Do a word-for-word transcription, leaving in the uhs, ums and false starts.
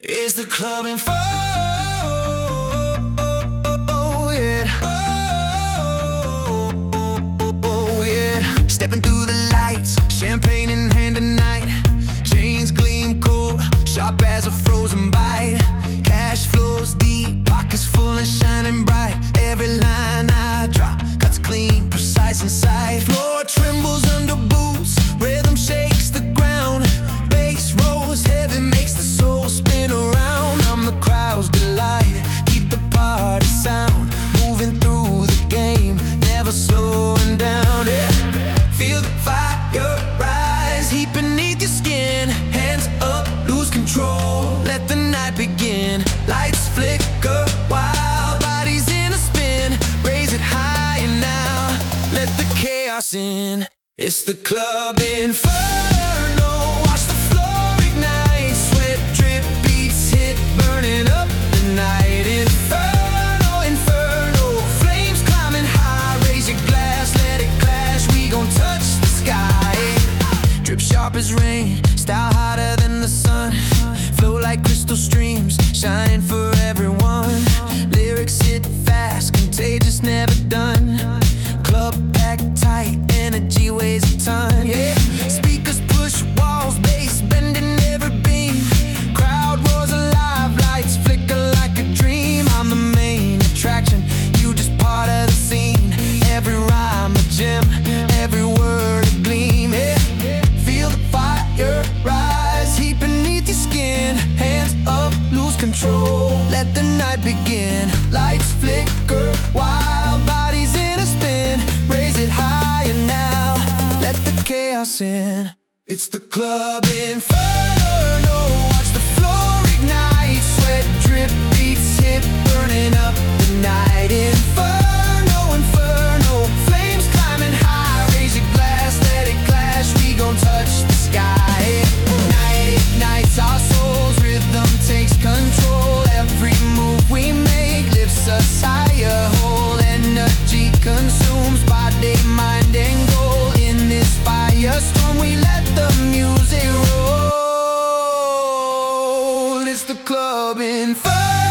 It's the club Inferno, yeah. Oh, yeah. Stepping through the lights, champagne in hand tonight. Chains gleam cold, sharp as a frozen bite. Cash flows deep, pockets full and shining bright. Every line I drop cuts clean, precise inside. Floor trembles under boots, rhythm shakes the ground. Bass rolls heavy, makes the soul spin around. I'm the crowd's delight, keep the party sound moving through the game, never slowing down, yeah. Feel the fire rise, heat beneath your skin. Hands up, lose control, let the night begin. Lights flicker, wild bodies in a spin. Raise it higher now, let the chaos in. It's the club Inferno. Watch the floor ignite, sweat drip, beats hit, burning up the night. Inferno, inferno, flames climbing high. Raise your glass, let it clash, we gon' touch the sky. Drip sharp as rain, style hotter than the sun. Flow like crystal streams, shining for everyone. Lyrics hit fast, contagious, never done. Club packed tight, energy weighs a ton, yeah. Speakers push walls, bass bending every beam. Crowd roars alive, lights flicker like a dream. I'm the main attraction, you just part of the scene. Every rhyme a gem, every word a gleam, yeah. Feel the fire rise, heat beneath your skin. Hands up, lose control, let the night begin. Lights flicker, wild bodies in a spin. Raise it higher now, let the chaos in. It's the club Inferno. Watch the floor ignite, sweat drip, beats hit, burning up the night. Inferno, inferno, flames climbing high. Raise your glass, let it clash, we gon' touch the sky. Night ignites our souls, rhythm takes control. Every move we make lifts us higher. Whole energy consumes body, mind, and goal. In this firestorm we let the music roll. It's the club Inferno.